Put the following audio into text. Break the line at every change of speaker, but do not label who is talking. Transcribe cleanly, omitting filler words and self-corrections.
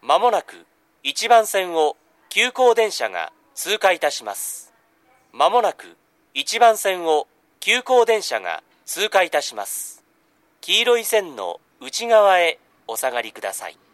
まもなく1番線を急行電車が通過いたします。まもなく1番線を急行電車が通過いたします。黄色い線の内側へお下がりください。